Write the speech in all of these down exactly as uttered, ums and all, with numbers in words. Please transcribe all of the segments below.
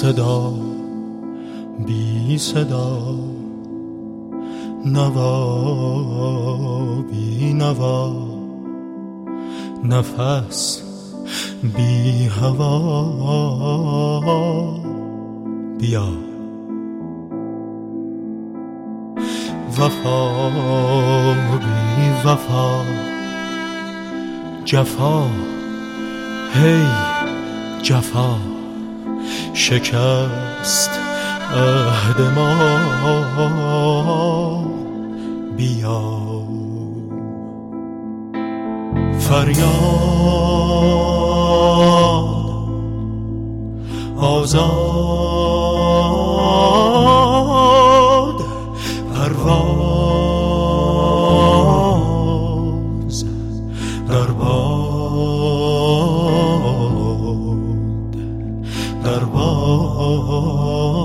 صدا بی صدا، نوا بی نوا، نفس بی هوا. بیا وفا بی وفا، جفا هی جفا، شکست عهد ما. بیا فریاد آزاد، پرواز در باد، در باد.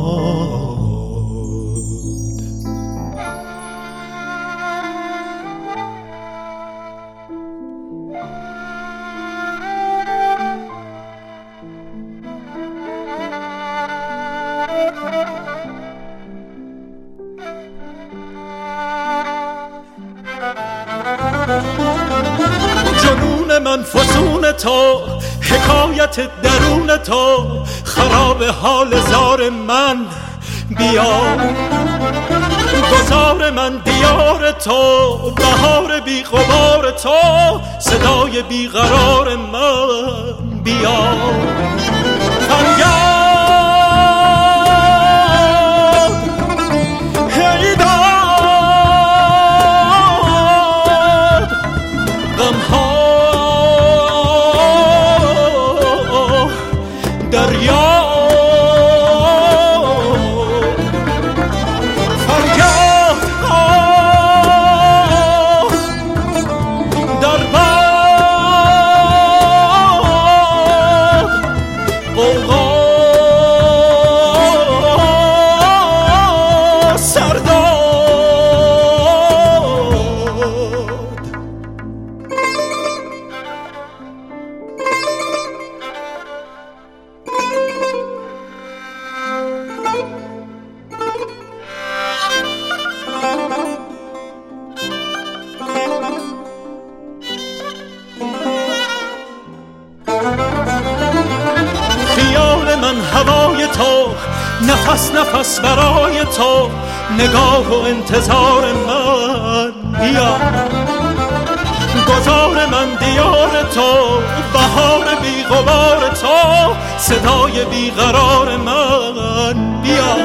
جنون من فسون تو، حکایت درون تو، خراب حال زار من. بیا گذار من دیار تو، بهار بی غبار تو، صدای بی قرار من. بیا فریاد هوای تو، نفس نفس برای تو، نگاه و انتظار من. بیا گذار من دیار تو، بهار بی غبار تو، صدای بی قرار من. بیا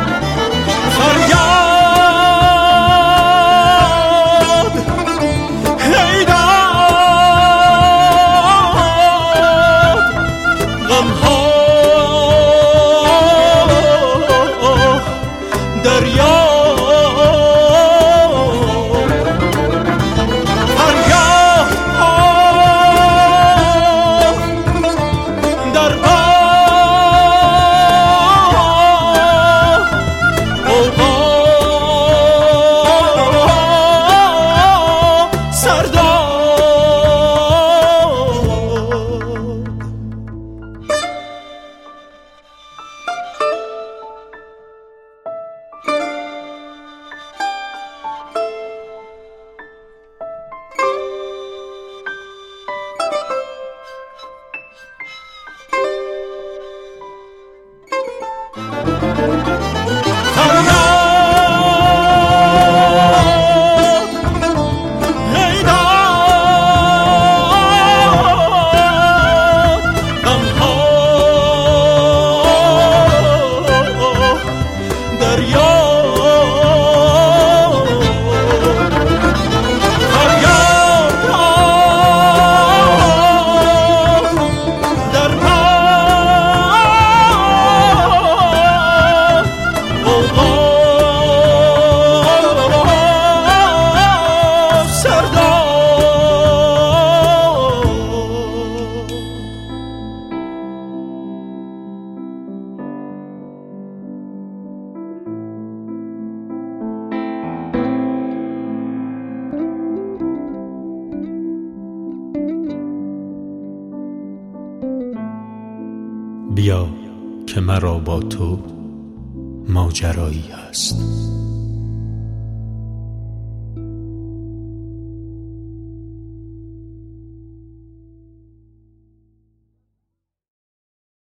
فریاد هی داد، غمها بیا که مرا با تو ماجرایی هست.